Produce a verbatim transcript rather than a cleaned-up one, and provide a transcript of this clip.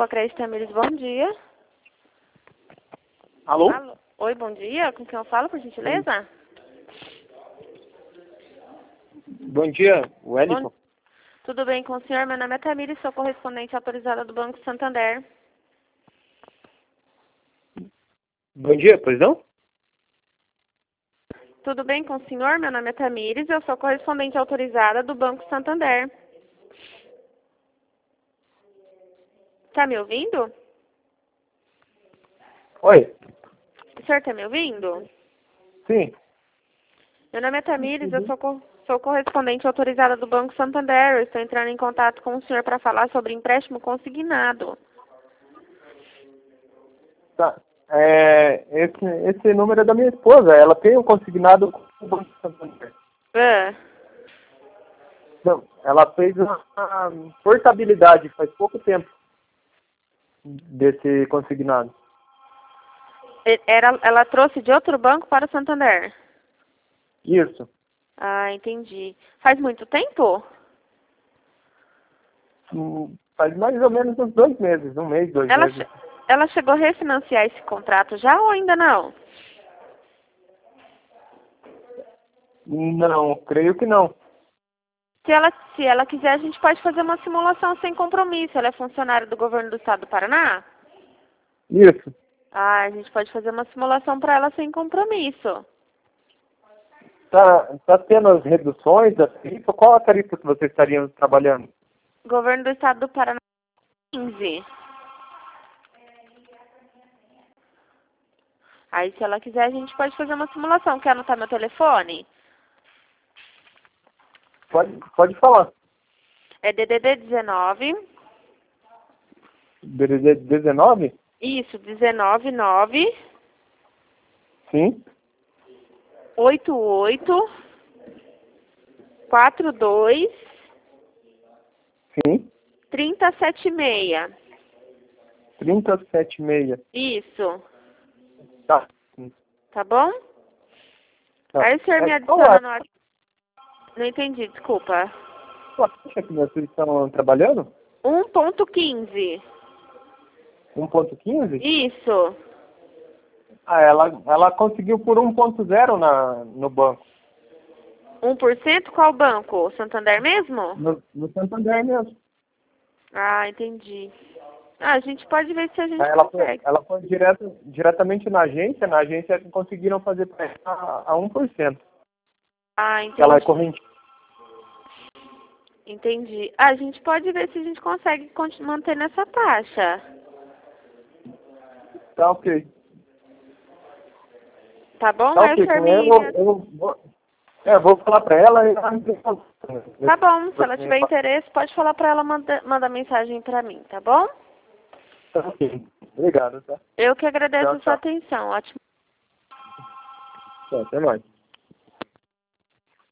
Grupo Acredito Tamires, bom dia. Alô? Alô? Oi, bom dia. Com quem eu falo, por gentileza? Bom dia, Wellington. Bom... Tudo bem com o senhor? Meu nome é Tamires, sou correspondente autorizada do Banco Santander. Bom dia, pois não? Tudo bem com o senhor? Meu nome é Tamires, eu sou correspondente autorizada do Banco Santander. Tá me ouvindo? Oi. O senhor tá me ouvindo? Sim. Meu nome é Tamires, eu sou, co sou correspondente autorizada do Banco Santander. Eu estou entrando em contato com o senhor para falar sobre empréstimo consignado. Tá. É, esse, esse número é da minha esposa. Ela tem um consignado com o Banco Santander. É. Não, ela fez uma, uma portabilidade faz pouco tempo desse consignado. Era, ela trouxe de outro banco para o Santander? Isso. Ah, entendi. Faz muito tempo? Hum, Faz mais ou menos uns dois meses, um mês, dois Ela, meses. che ela chegou a refinanciar esse contrato já ou ainda não? Não, creio que não. Se ela, se ela quiser, a gente pode fazer uma simulação sem compromisso. Ela é funcionária do governo do estado do Paraná? Isso. Ah, a gente pode fazer uma simulação para ela sem compromisso. Tá, tá tendo as reduções da tarifa? Qual a tarifa que vocês estariam trabalhando? Governo do estado do Paraná, quinze. Aí, se ela quiser, a gente pode fazer uma simulação. Quer anotar meu telefone? Pode, pode falar. É D D D dezenove. D D D dezenove? Isso, dezenove nove Sim. oito oito quatro dois Sim. trinta setenta e seis. trinta setenta e seis. Isso. Tá. Tá bom? Tá. Aí o senhor me É, adiciona no WhatsApp. Não entendi, desculpa. qual taxa que vocês estão trabalhando? um ponto quinze. um ponto quinze? Isso. Ah, ela, ela conseguiu por um ponto zero na, no banco. um por cento? Qual banco? Santander mesmo? No, no Santander mesmo. Ah, entendi. Ah, a gente pode ver se a gente Aí ela foi, consegue. ela foi direto, diretamente na agência. Na agência conseguiram fazer pra ela a, a um por cento. Ah, entendi. Ela é corrente. Entendi. Ah, a gente pode ver se a gente consegue continu- manter nessa taxa. Tá ok. Tá bom? Tá Aí o ok. senhor Com ela, me... eu, eu vou, é, eu vou falar pra ela e ela... Tá bom, se ela tiver interesse, pode falar pra ela mandar manda mensagem pra mim, tá bom? Tá ok. Obrigado, tá? Eu que agradeço Tchau, a sua tchau. atenção. Ótimo. Tchau, até mais.